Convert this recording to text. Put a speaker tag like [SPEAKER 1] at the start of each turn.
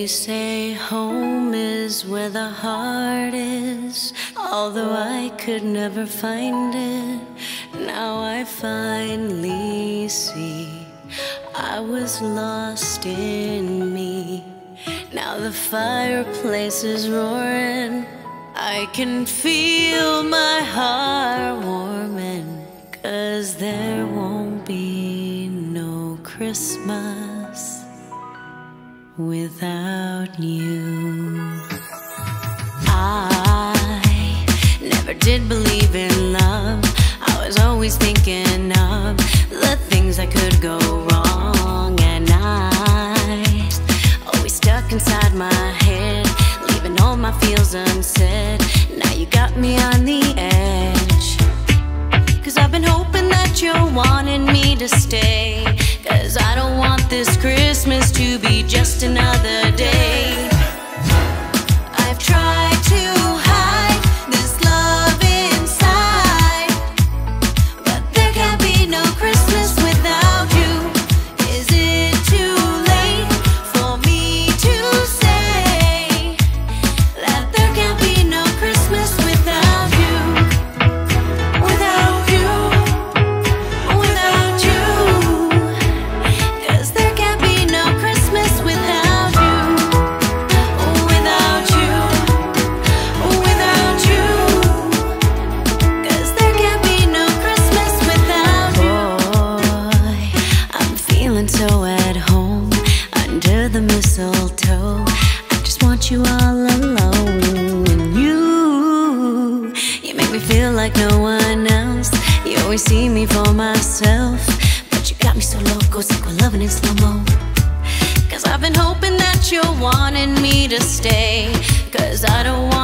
[SPEAKER 1] They say home is where the heart is. Although I could never find it, now I finally see I was lost in me. Now the fireplace is roaring, I can feel my heart warming, 'cause there won't be no Christmas without you. I never did believe in love. I was always thinking of the things that could go wrong, and I always stuck inside my head, leaving all my feels unsaid. Now you got me on the edge, 'cause I've been hoping that you're wanting me to stay, 'cause I don't want this Christmas to be just another day. I've tried to hide this love inside, but there can't be no Christmas without you. Is it too late for me to say that there can't be no Christmas without you? Without you, without you, 'cause there can't be no Christmas without you. Without you, without you, 'cause there can't be no Christmas without you. Boy, I'm feeling so at home under the mistletoe. I just want you all alone. And you make me feel like no one else. You always see me for myself, but you got me so loco, sick with loving in slow-mo. 'Cause I've been hoping that you're wanting me to stay, 'cause I don't